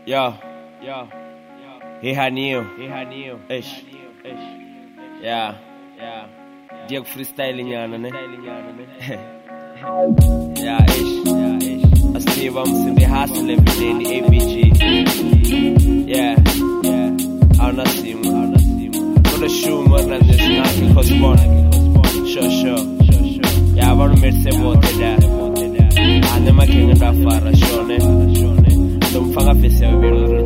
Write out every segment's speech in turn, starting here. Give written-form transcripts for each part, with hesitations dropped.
Yo. He hanio. Ish. Yeah. Diego freestyling yana ne. Yeah, ish. I see I'm in the hustle every day in the ABG. Yeah. I'll not see him. For the shoe more than this nothing cause born. Sure. Yeah, I want to make some water there. I never came in that far, Shone. Don't fuck up yourself,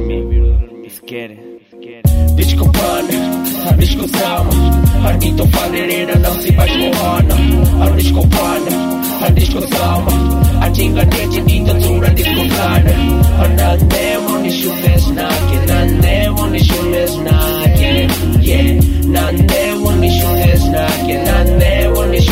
me. It's scary. Disco pana, disco sama, Ardito farerena não se faz corrana. A disco pana, a disco sama, Antiga nete dita tura disco kana. Nandemo ni shumesnake, nandemo ni shumesnake. Yeah, nandemo ni shumesnake, nandemo ni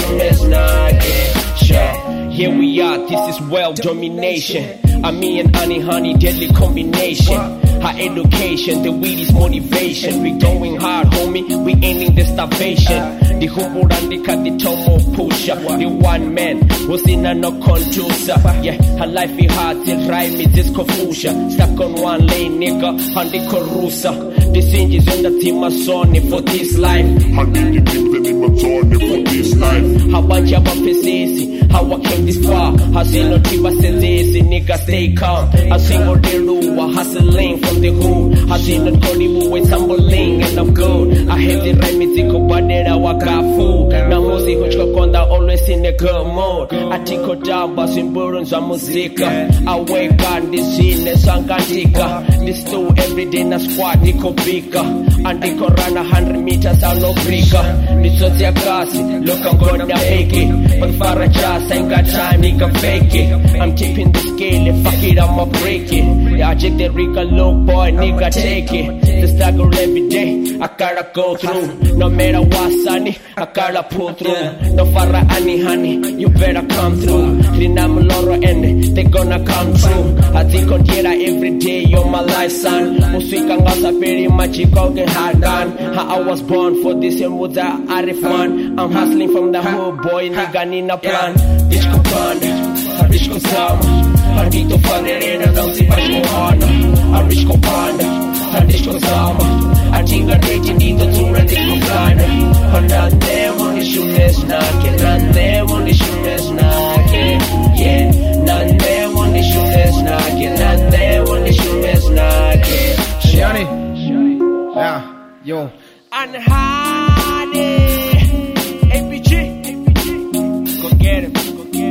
shumesnake. Sure, here we are, this is world domination. Me and Annie Honey, deadly combination. Her education, the weed is motivation. We going hard, homie, we ending the starvation. The hobo and the cat, the tomo pusher. The one man was in a no conducer. Yeah, her life is hard, till rhyme is just confusion. Stuck on one lane, nigga, on the Carusa. The changes in the team are sonny for this life. I need the team in my sonny for this life. How about your buffet, how I came this far? I say no tiba says nigga stay calm. I sing all the lure, hustling from the hood. I see not Kodibu with tumbling and I'm good. I hate the rhyme, it's a kubadera wakafu. Now Mosi Huchka Konda always in a good mood. I take her down, busting burdens on muzika. I wake on this scene, the sangatika. This two every day na squad, Nico Bika. And they could run 100 meters out no breaker. This was your kasi, look I'm gonna make it. But for a chance, I ain't got time, nigga fake it. I'm keeping the scale, and fuck it, I'ma break it. Yeah, I check the Rica low boy, nigga take it. The struggle every day, I gotta go through. No matter what, sonny, I gotta pull through. No fara ani honey, you better come through. Rinam loro and they gonna come true. I think on here every day, you're my life, son. Musika ngasa very much, you get hard done. How I was born for this and with that arifan. I'm hustling from the hood, boy, nigga need a plan. Disco panda, disco sama. Ardito farerena não se faz corrana. A disco panda, a disco sama. Antiga nete dita tura disco kana. Nandemo ni shumesnake, nandemo ni shumesnake. Yeah, nandemo ni shumesnake, nandemo ni shumesnake. Shiani, yeah, yo. And Hardy, APG, go get him.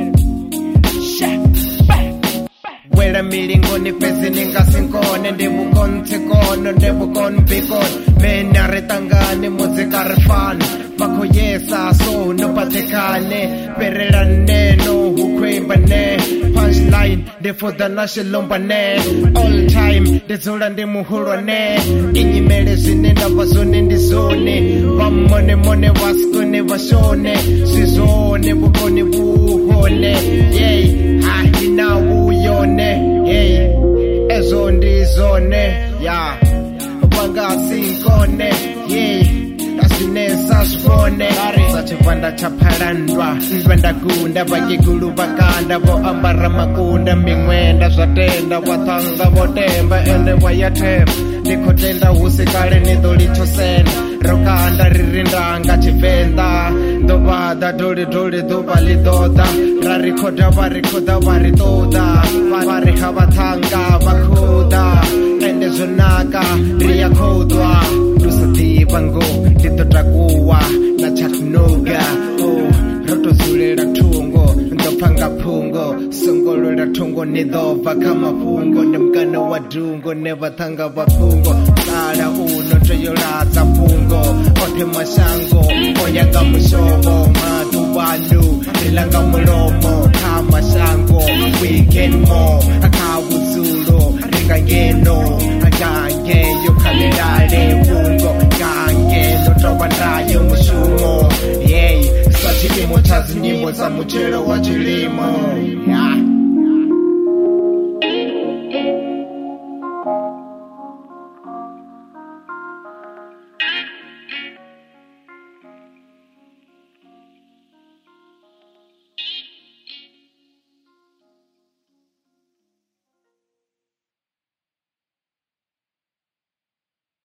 Wela milingo ni pesi ninga sinkone. Ndibukon tikono, ndibukon bikon. Mena retangane, muzika refane. Bako yesa, so no patekane. Perera neno, hukwemba ne. Punchline, defoda nashe lomba ne. All time, dezola ndi muhuro ne. Inyi mele zine na bazone ndi zone. Bamone mone waskone vashone. Sizone, bukone buhone. Yay, hahi na uyone. Hey, ezo ndi zone. Yeah, banga sinkone. Yeah. Asinesa sifone sachipanda chapalandwa ndwenda kunda vakikulu vakanda vo ambara makunda mingwenda zvatenda vathanga votemba ende vayathemba ndikhotenda husikale nidolichosena rokanda ririndanga chivenda ndovada dolidoli duva lidoda rarikhoda varikhoda varitoda variha vathanga vakhuda ende zonaka riyakhodwa lusativa nditotakuwa na Chattanooga. Oh, rotozulera thungo ndopanga phungo songolola thungo nidova kama phungo ndemkana wa dungo nevathanga vaphungo sala uno toyoladza phungo othe mashango oyanga mushovo maduvanu rilanga mulomo khamashango weekend mo akhawuzulo ringangeno akangeyo khalelale phungo Tobandayo mushumo, yay, sachi imo chazi nyimbo za muchero wa chilimo.